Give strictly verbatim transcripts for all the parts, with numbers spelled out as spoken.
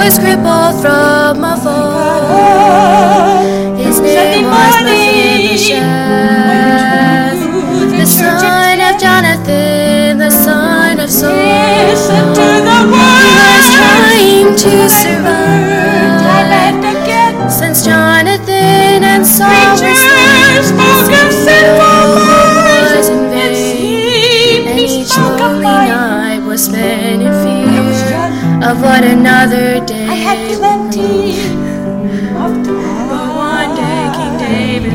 was crippled from a fall. His name was Mephibosheth, the son of Jonathan, the son of Saul. He was trying to survive since Jonathan and Saul were slain. Was in vain, and each lonely night was spent in fear of what another day I had plenty of time. But one day King David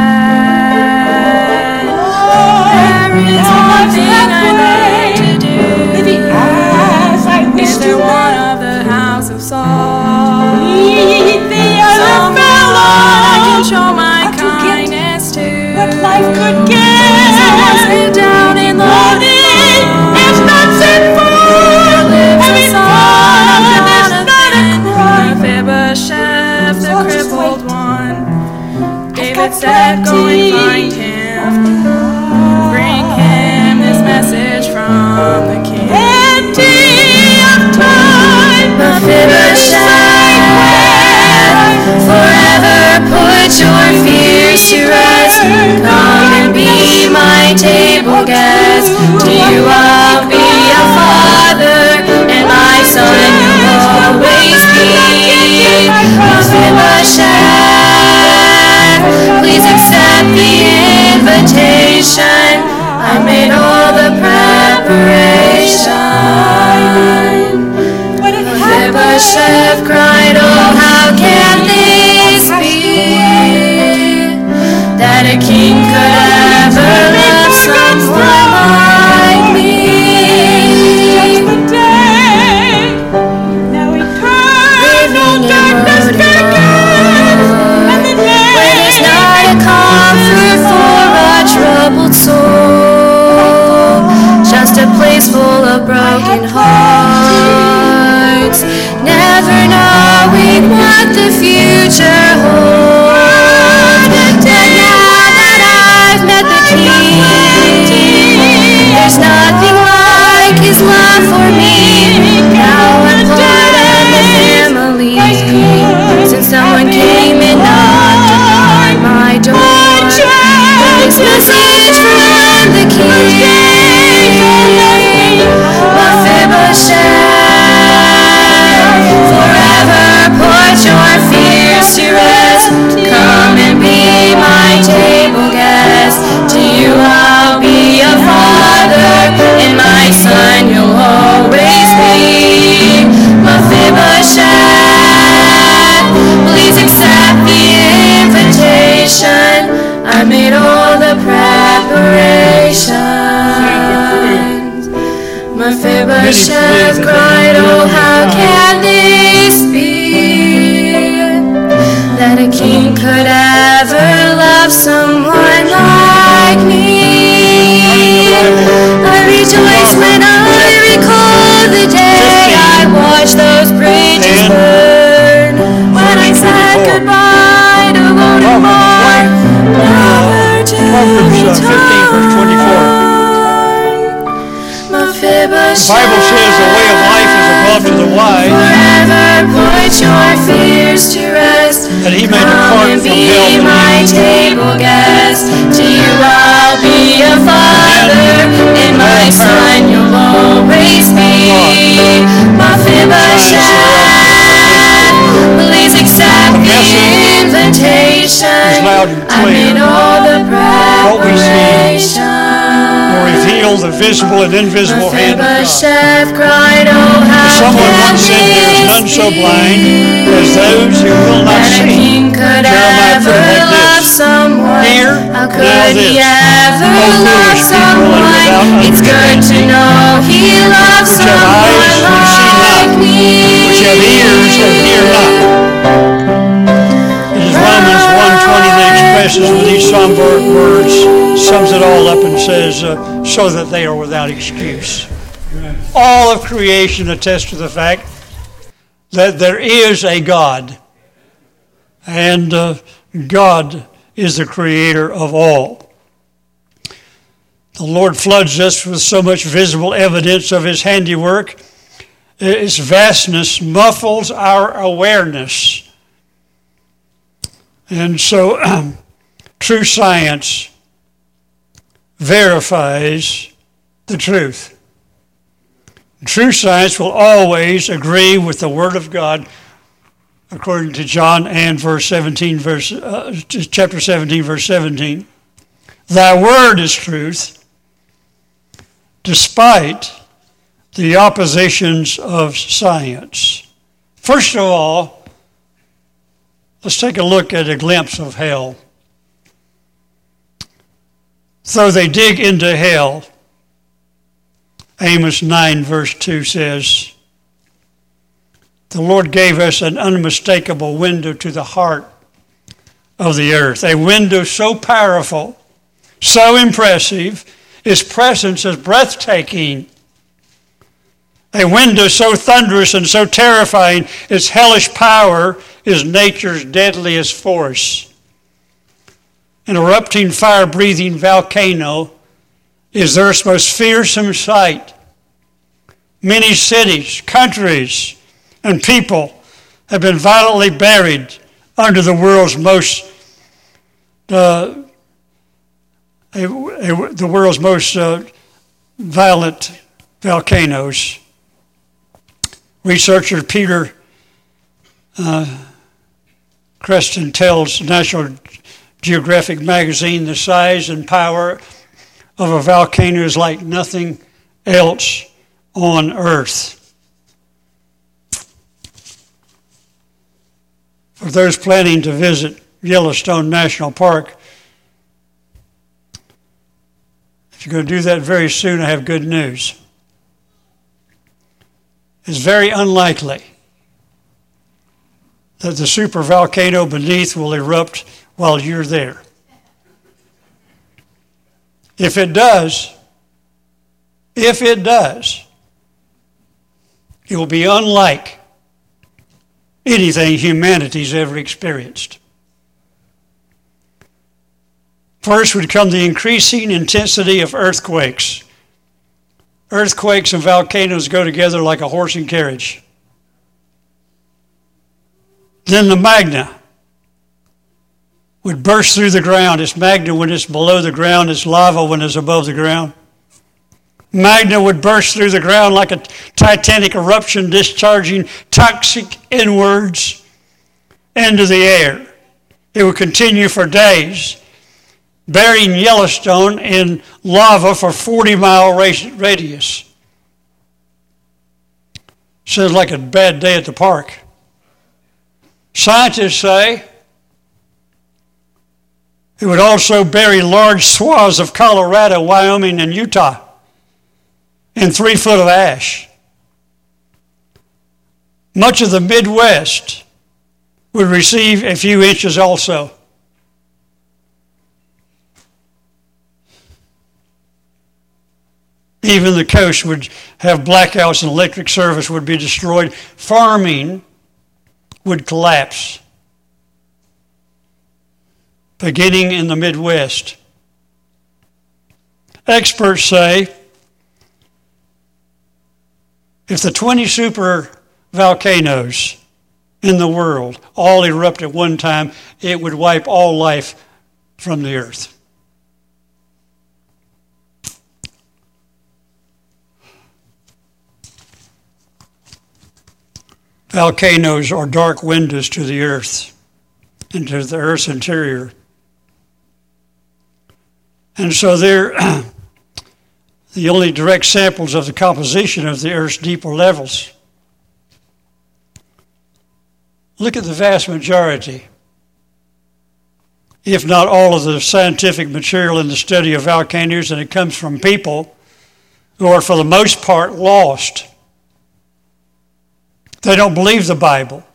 said, there is one thing I like to do. As I wish Is to there one know, of the house of Saul? meet the other Someone I can fellow. show my Not to get kindness to. what life could give. Sit down in the Money is not sinful. Having fun is not a crime. Mephibosheth, the So I'll just crippled wait. one. David got said, go and plenty find him. Bring him this message from the king. Plenty of time. Mephibosheth, forever put your fears to rest. Come and be my table guest. To you I'll be a father, and my son you'll always be. Mephibosheth, please accept the invitation. I made all the preparation. Mephibosheth cried, oh, how can this be, that a king could ever love someone like me? Judgment day. Now eternal darkness begins, and the day Where there's not a comfort for a troubled soul, just a place full of broken hearts, never knowing what the future holds. And now that I've met the King, there's nothing like His love for me. Now I'm part of the family, since someone came and knocked upon my door. This message from the King. Mephibosheth, forever put your fears to rest. Come and be my table guest. To you I'll be a father, and my son you'll always be. Mephibosheth, please accept the invitation. I made all the preparations. Mephibosheth cried, oh, how can this be, that a king could ever love someone like me? I rejoice when I recall the day I watched those bridges burn, when I said goodbye to Lord more, never to fifteen, verse twenty-four. Mephibosheth, The Bible says the way of life is above to the wise, forever put your fears to rest. that he may Come depart and from be hell. my table guest. To you I'll be a father, and my son you'll always be. Mephibosheth, please accept the invitation. loud and I made clear. all the What we see preparation. will reveal the visible and invisible hand of God. Mephibosheth cried, oh, how Someone can once said, there is none so this blind be, as those who will not that a see. king could Jeremiah ever put it like love this. someone? Hear How now could this, he ever O love foolish people, and someone? without It's good to know he loves Which have eyes someone and see not, like me. which have ears and hear not. It is Romans one twenty that expresses with these somber words, sums it all up and says, uh, so that they are without excuse. All of creation attests to the fact that there is a God, and uh, God is the creator of all. The Lord floods us with so much visible evidence of his handiwork, its vastness muffles our awareness. And so um, true science verifies the truth. True science will always agree with the Word of God, according to John and verse seventeen, verse uh, chapter seventeen, verse seventeen. Thy word is truth, despite the oppositions of science. First of all, let's take a look at a glimpse of hell. Though they dig into hell, Amos nine, verse two says, the Lord gave us an unmistakable window to the heart of the earth, a window so powerful, so impressive, its presence is breathtaking. A window so thunderous and so terrifying, its hellish power is nature's deadliest force. An erupting, fire-breathing volcano is Earth's most fearsome sight. Many cities, countries, and people have been violently buried under the world's most uh, a, a, the world's most uh, violent volcanoes. Researcher Peter uh, Creston tells National Geographic magazine the size and power of a volcano is like nothing else on Earth. For those planning to visit Yellowstone National Park, if you're going to do that very soon, I have good news. It's very unlikely that the supervolcano beneath will erupt while you're there. If it does, if it does, it will be unlike anything humanity's ever experienced. First would come the increasing intensity of earthquakes. Earthquakes and volcanoes go together like a horse and carriage. Then the magma would burst through the ground. It's magma when it's below the ground. It's lava when it's above the ground. Magma would burst through the ground like a titanic eruption, discharging toxic inwards into the air. It would continue for days, burying Yellowstone in lava for forty-mile radius. Sounds like a bad day at the park. Scientists say it would also bury large swaths of Colorado, Wyoming, and Utah in three foot of ash. Much of the Midwest would receive a few inches also. Even the coast would have blackouts and electric service would be destroyed. Farming would collapse, beginning in the Midwest. Experts say if the twenty super volcanoes in the world all erupt at one time, it would wipe all life from the earth. Volcanoes are dark windows to the earth, into the earth's interior. And so they're the only direct samples of the composition of the earth's deeper levels. Look at the vast majority, if not all of the scientific material in the study of volcanoes, and it comes from people who are for the most part lost. They don't believe the Bible.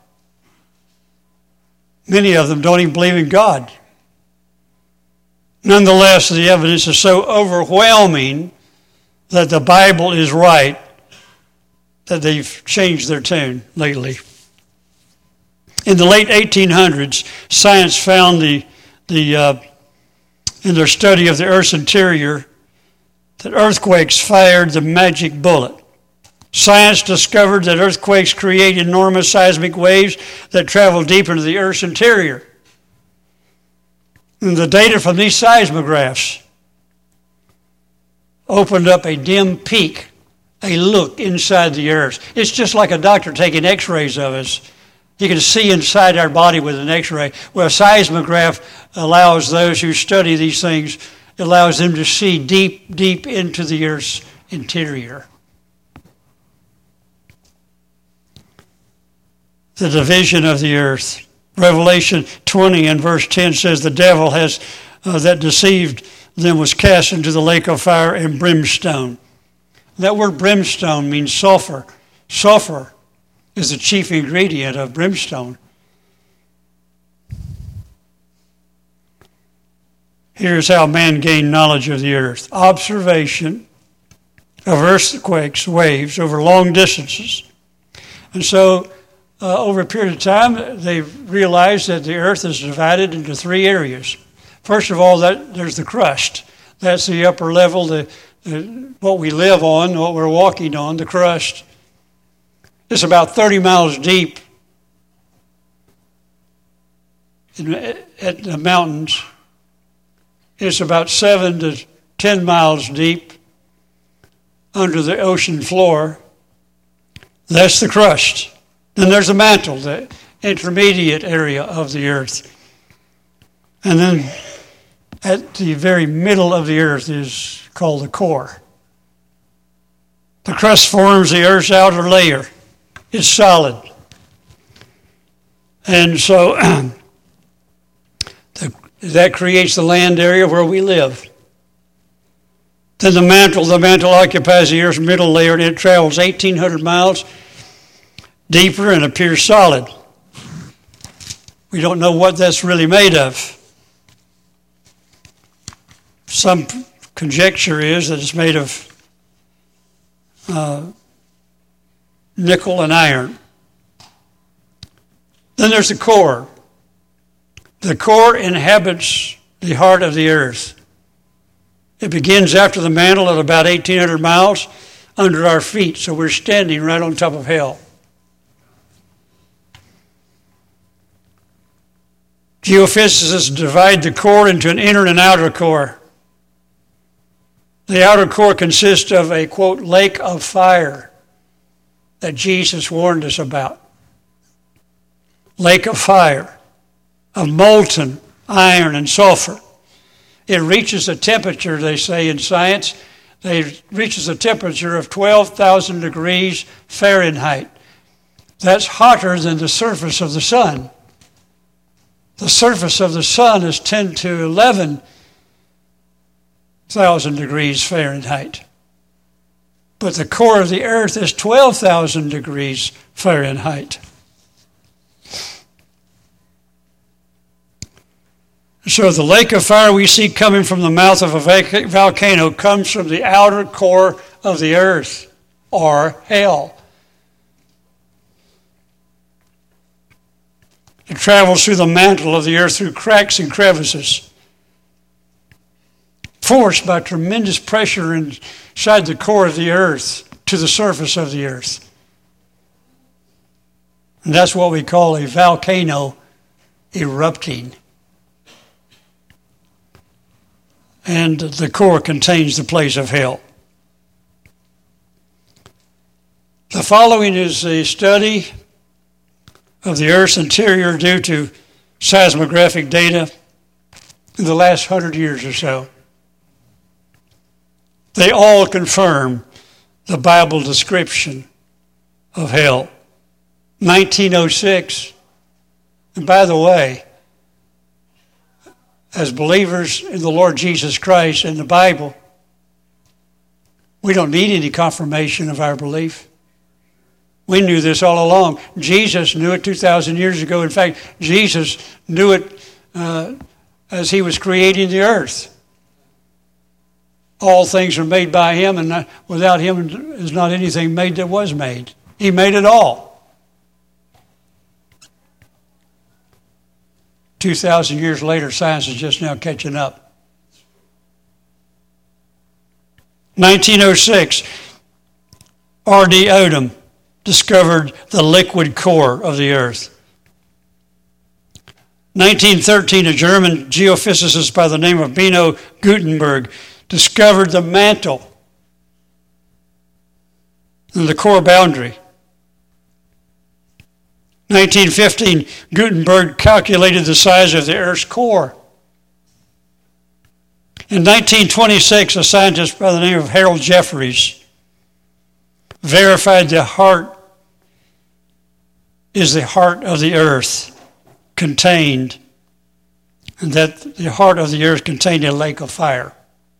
Many of them don't even believe in God. Nonetheless, the evidence is so overwhelming that the Bible is right that they've changed their tune lately. In the late eighteen hundreds, science found the, the uh, in their study of the Earth's interior that earthquakes fired the magic bullet. Science discovered that earthquakes create enormous seismic waves that travel deep into the Earth's interior. And the data from these seismographs opened up a dim peek, a look inside the Earth. It's just like a doctor taking x-rays of us. You can see inside our body with an x-ray. Well, a seismograph allows those who study these things, it allows them to see deep, deep into the Earth's interior. The division of the earth. Revelation twenty and verse ten says the devil has uh, that deceived them was cast into the lake of fire and brimstone. That word brimstone means sulfur. Sulfur is the chief ingredient of brimstone. Here's how man gained knowledge of the earth. Observation of earthquakes, waves over long distances. And so Uh, over a period of time, they realized that the earth is divided into three areas. First of all, that there's the crust. That's the upper level, the, the what we live on, what we're walking on, the crust. It's about thirty miles deep in, at the mountains. It's about seven to ten miles deep under the ocean floor. That's the crust. Then there's the mantle, the intermediate area of the earth. And then at the very middle of the earth is called the core. The crust forms the earth's outer layer. It's solid. And so the, that creates the land area where we live. Then the mantle, the mantle occupies the earth's middle layer, and it travels eighteen hundred miles deeper and appears solid. We don't know what that's really made of. Some conjecture is that it's made of uh, nickel and iron. Then there's the core. The core inhabits the heart of the earth. It begins after the mantle at about eighteen hundred miles under our feet, so we're standing right on top of hell. Geophysicists divide the core into an inner and outer core. The outer core consists of a, quote, lake of fire that Jesus warned us about. Lake of fire, of molten iron and sulfur. It reaches a temperature, they say in science, it reaches a temperature of twelve thousand degrees Fahrenheit. That's hotter than the surface of the sun. The surface of the sun is ten to eleven thousand degrees Fahrenheit. But the core of the earth is twelve thousand degrees Fahrenheit. So the lake of fire we see coming from the mouth of a volcano comes from the outer core of the earth, or hell. It travels through the mantle of the earth through cracks and crevices, forced by tremendous pressure inside the core of the earth to the surface of the earth. And that's what we call a volcano erupting. And the core contains the place of hell. The following is a study of the earth's interior due to seismographic data in the last hundred years or so. They all confirm the Bible description of hell. nineteen oh six, and by the way, as believers in the Lord Jesus Christ and the Bible, we don't need any confirmation of our belief. We knew this all along. Jesus knew it two thousand years ago. In fact, Jesus knew it uh, as he was creating the earth. All things are made by him, and not, without him is not anything made that was made. He made it all. two thousand years later, science is just now catching up. nineteen oh six. R D Odom discovered the liquid core of the earth. nineteen thirteen, a German geophysicist by the name of Bino Gutenberg discovered the mantle and the core boundary. nineteen fifteen, Gutenberg calculated the size of the Earth's core. In nineteen twenty-six, a scientist by the name of Harold Jeffreys verified the heart is the heart of the earth contained, and that the heart of the earth contained a lake of fire.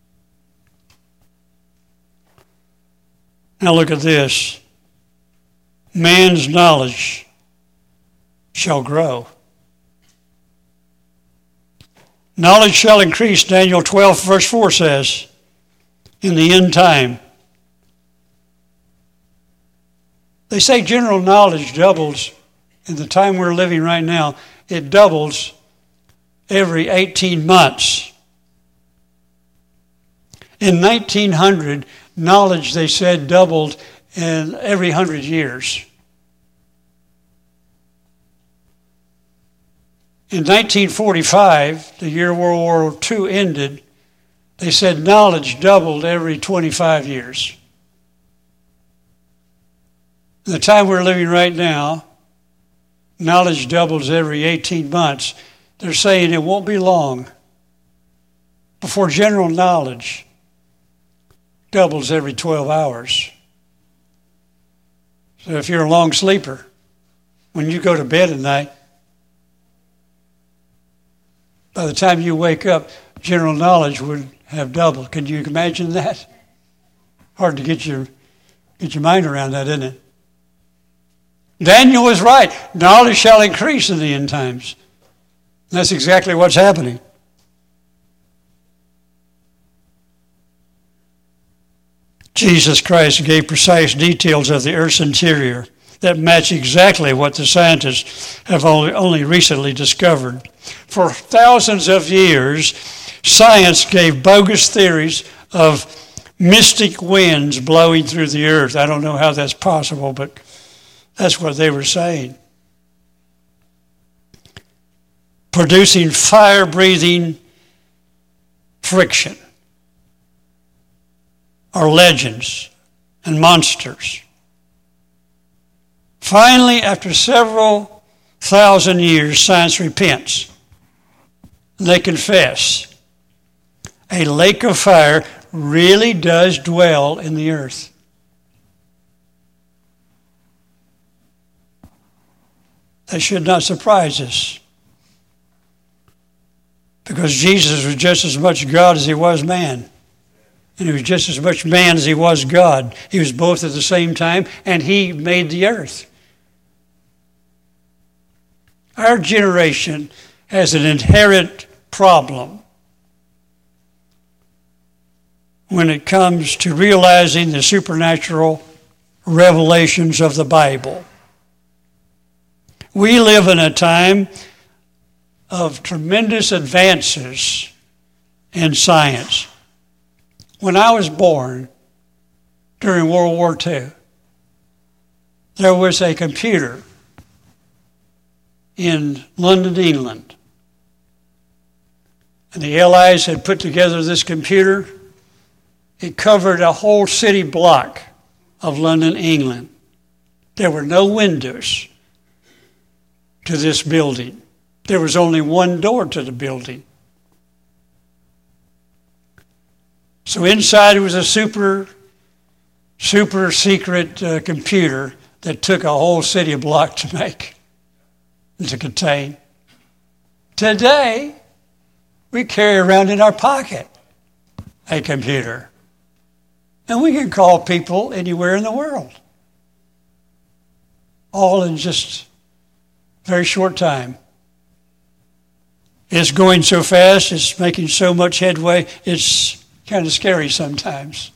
Now look at this. Man's knowledge shall grow. Knowledge shall increase, Daniel twelve, verse four says, in the end time. They say general knowledge doubles in the time we're living right now. It doubles every eighteen months. In nineteen hundred, knowledge, they said, doubled in every hundred years. In nineteen forty-five, the year World War Two ended, they said knowledge doubled every twenty-five years. In the time we're living right now, knowledge doubles every eighteen months. They're saying it won't be long before general knowledge doubles every twelve hours. So if you're a long sleeper, when you go to bed at night, by the time you wake up, general knowledge would have doubled. Can you imagine that? Hard to get your get your mind around that, isn't it? Daniel was right. Knowledge shall increase in the end times. That's exactly what's happening. Jesus Christ gave precise details of the earth's interior that match exactly what the scientists have only, only recently discovered. For thousands of years, science gave bogus theories of mystic winds blowing through the earth. I don't know how that's possible, but that's what they were saying. Producing fire-breathing friction, or legends and monsters. Finally, after several thousand years, science repents. They confess a lake of fire really does dwell in the earth. That should not surprise us, because Jesus was just as much God as he was man. And he was just as much man as he was God. He was both at the same time, and he made the earth. Our generation has an inherent problem when it comes to realizing the supernatural revelations of the Bible. We live in a time of tremendous advances in science. When I was born during World War Two, there was a computer in London, England. And the Allies had put together this computer. It covered a whole city block of London, England. There were no windows to this building. There was only one door to the building. So inside it was a super, super secret uh, computer that took a whole city block to make and to contain. Today, we carry around in our pocket a computer. And we can call people anywhere in the world. All in just a very short time. It's going so fast, it's making so much headway, it's kind of scary sometimes.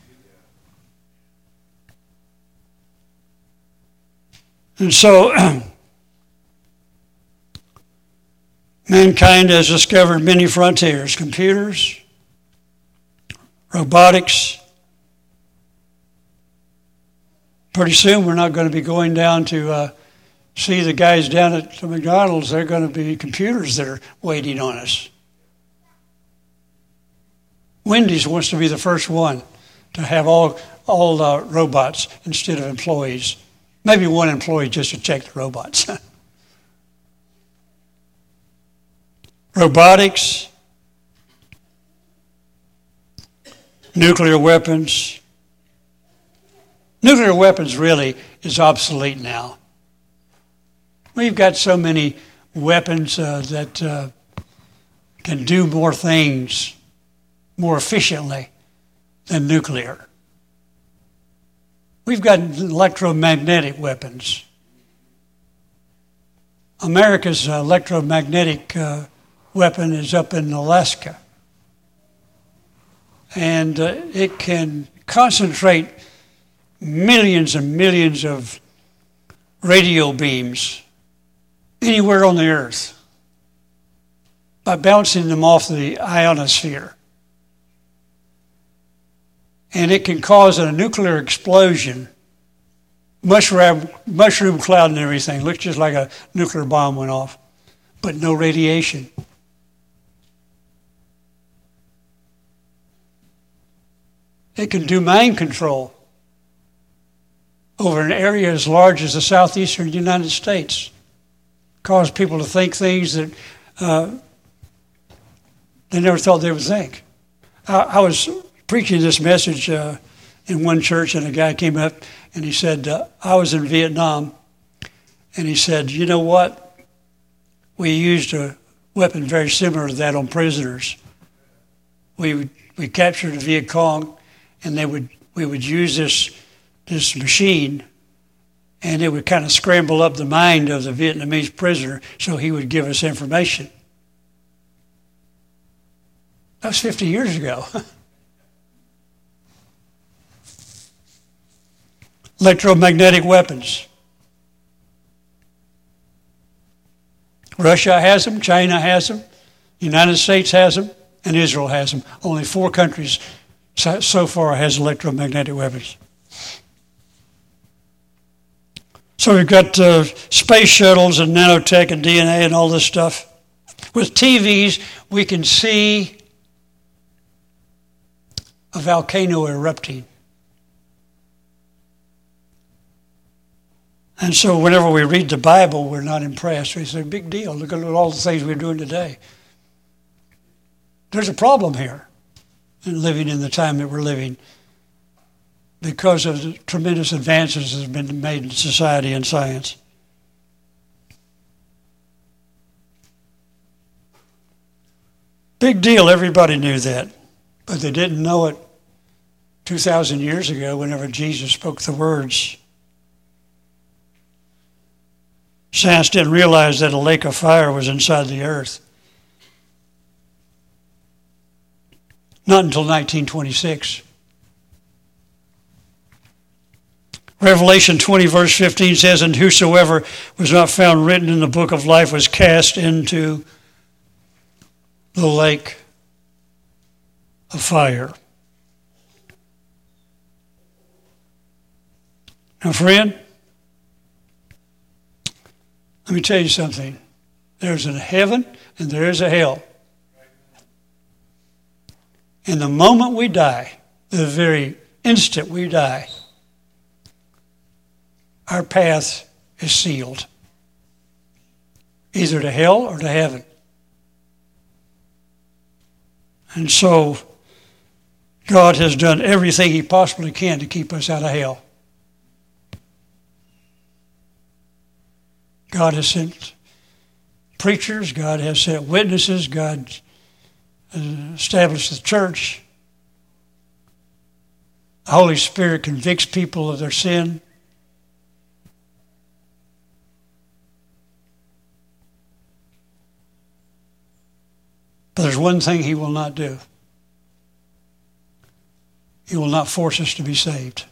And so, mankind has discovered many frontiers: computers, robotics, Pretty soon we're not going to be going down to uh, see the guys down at the McDonald's. They're going to be computers that are waiting on us. Wendy's wants to be the first one to have all all uh, robots instead of employees. Maybe one employee just to check the robots. Robotics, nuclear weapons. Nuclear weapons really is obsolete now. We've got so many weapons uh, that uh, can do more things more efficiently than nuclear. We've got electromagnetic weapons. America's electromagnetic uh, weapon is up in Alaska. And uh, it can concentrate millions and millions of radio beams anywhere on the earth by bouncing them off the ionosphere. And it can cause a nuclear explosion, mushroom, mushroom cloud and everything. Looks just like a nuclear bomb went off, but no radiation. It can do mind control over an area as large as the southeastern United States. Cause people to think things that uh, they never thought they would think. I, I was preaching this message uh, in one church, and a guy came up and he said, uh, I was in Vietnam, and he said, you know what? We used a weapon very similar to that on prisoners. We we captured the Viet Cong, and they would we would use this this machine, and it would kind of scramble up the mind of the Vietnamese prisoner so he would give us information. That was fifty years ago. Electromagnetic weapons. Russia has them, China has them, the United States has them, and Israel has them. Only four countries so, so far has electromagnetic weapons. So we've got uh, space shuttles and nanotech and D N A and all this stuff. With T Vs, we can see a volcano erupting. And so whenever we read the Bible, we're not impressed. We say, big deal. Look at all the things we're doing today. There's a problem here in living in the time that we're living because of the tremendous advances that have been made in society and science. Big deal. Everybody knew that. But they didn't know it two thousand years ago whenever Jesus spoke the words. Science didn't realize that a lake of fire was inside the earth. Not until nineteen twenty-six. Revelation twenty verse fifteen says, and whosoever was not found written in the book of life was cast into the lake of fire. Now, friend, let me tell you something. There's a heaven and there is a hell. And the moment we die, the very instant we die, our path is sealed. Either to hell or to heaven. And so, God has done everything He possibly can to keep us out of hell. God has sent preachers, God has sent witnesses, God has established the church. The Holy Spirit convicts people of their sin. But there's one thing He will not do. He will not force us to be saved.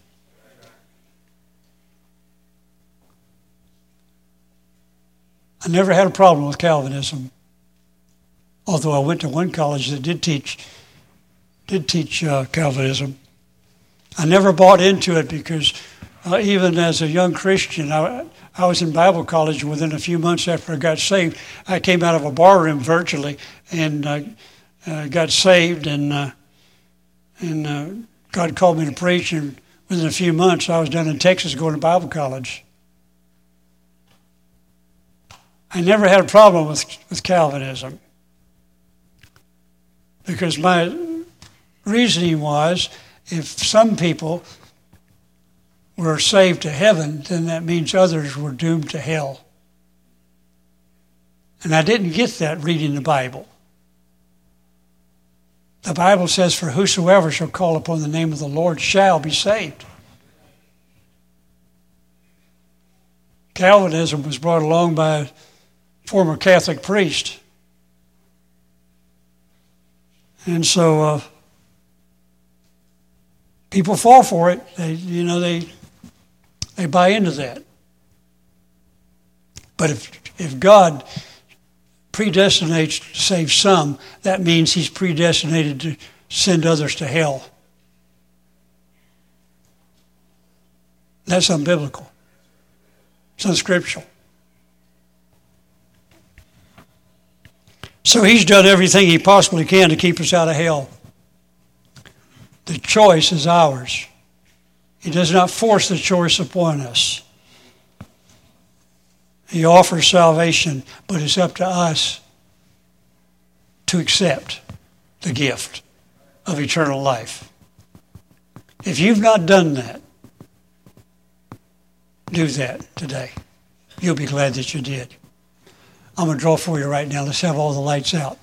I never had a problem with Calvinism, although I went to one college that did teach did teach uh, Calvinism. I never bought into it because uh, even as a young Christian, I, I was in Bible college. Within a few months after I got saved, I came out of a bar room virtually and uh, uh, got saved, and uh, and uh, God called me to preach, and within a few months I was down in Texas going to Bible college. I never had a problem with, with Calvinism, because my reasoning was, if some people were saved to heaven, then that means others were doomed to hell. And I didn't get that reading the Bible. The Bible says, for whosoever shall call upon the name of the Lord shall be saved. Calvinism was brought along by a former Catholic priest. And so uh, people fall for it. They, you know, they they buy into that. But if if God predestinates to save some, that means he's predestinated to send others to hell. That's unbiblical. It's unscriptural. So he's done everything he possibly can to keep us out of hell. The choice is ours. He does not force the choice upon us. He offers salvation, but it's up to us to accept the gift of eternal life. If you've not done that, do that today. You'll be glad that you did. I'm going to draw for you right now. Let's have all the lights out.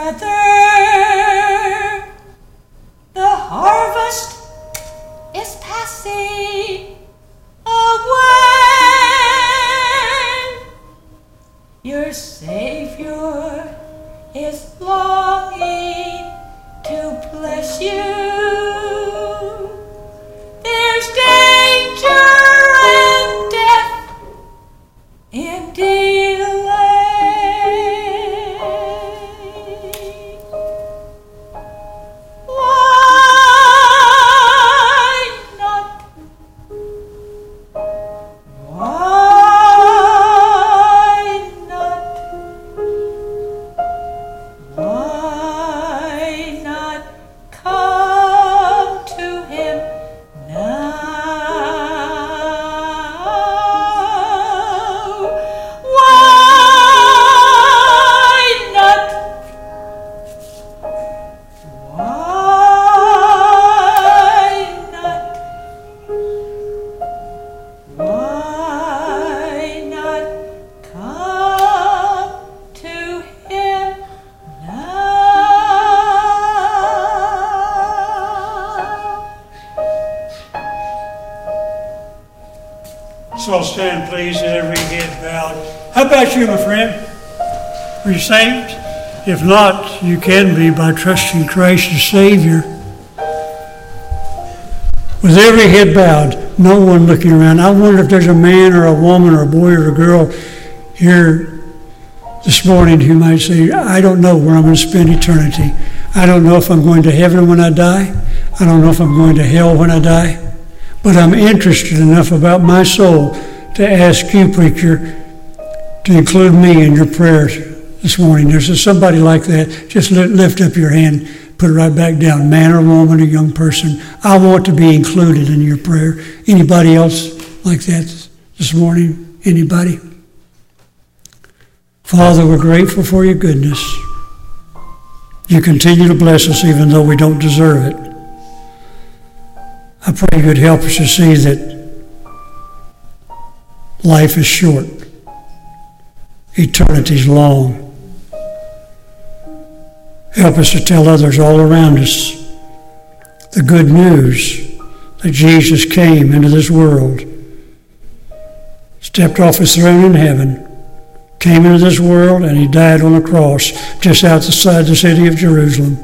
Brother, the harvest is passing away. Your Savior is longing to bless you. There's danger and death in delay. Why not? Why not? Why not come to him now? Why not? Why not? Why not come to him now? So stand, please, and every head bowed. How about you, my friend? Are you saved? If not, you can be by trusting Christ as Savior. With every head bowed, no one looking around. I wonder if there's a man or a woman or a boy or a girl here this morning who might say, I don't know where I'm going to spend eternity. I don't know if I'm going to heaven when I die. I don't know if I'm going to hell when I die. But I'm interested enough about my soul to ask you, preacher, to include me in your prayers this morning. There's somebody like that. Just lift up your hand, put it right back down. Man or woman or young person. I want to be included in your prayer. Anybody else like that this morning? Anybody? Father, we're grateful for your goodness. You continue to bless us even though we don't deserve it. I pray you would help us to see that life is short. Eternity's long. Help us to tell others all around us the good news that Jesus came into this world, stepped off his throne in heaven, came into this world, and he died on a cross just outside the city of Jerusalem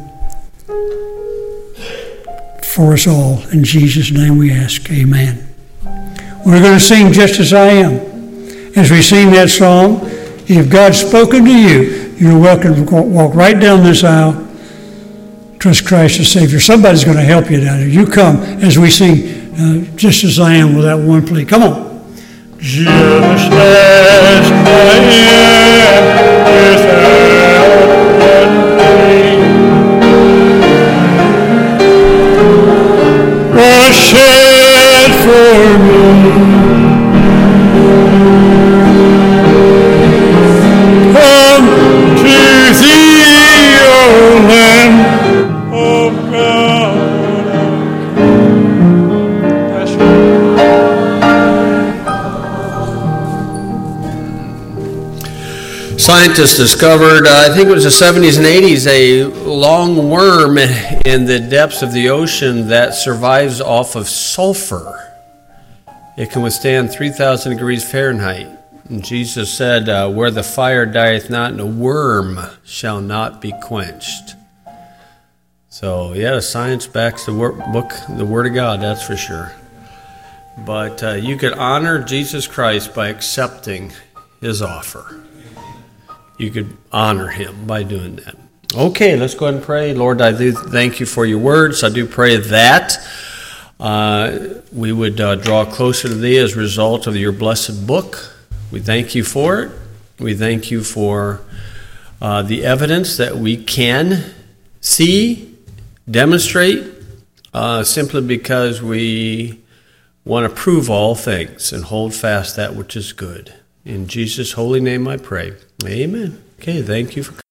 for us all. In Jesus' name we ask, amen. We're going to sing Just As I Am. As we sing that song, if God's spoken to you, you're welcome to walk right down this aisle. Trust Christ as Savior. Somebody's going to help you down here. You come as we sing uh, Just As I Am with that one plea. Come on. Just as I am without one plea was shed for me. Come to thee, O Lamb of God. That's right. Scientists discovered, uh, I think it was the seventies and eighties, a long worm in the depths of the ocean that survives off of sulfur. It can withstand three thousand degrees Fahrenheit. And Jesus said, uh, where the fire dieth not, and a worm shall not be quenched. So, yeah, science backs the wor- book, the Word of God, that's for sure. But uh, you could honor Jesus Christ by accepting his offer. You could honor him by doing that. Okay, let's go ahead and pray. Lord, I do thank you for your words. I do pray that uh, we would uh, draw closer to thee as a result of your blessed book. We thank you for it. We thank you for uh, the evidence that we can see, demonstrate, uh, simply because we want to prove all things and hold fast that which is good. In Jesus' holy name I pray. Amen. Okay, thank you for coming.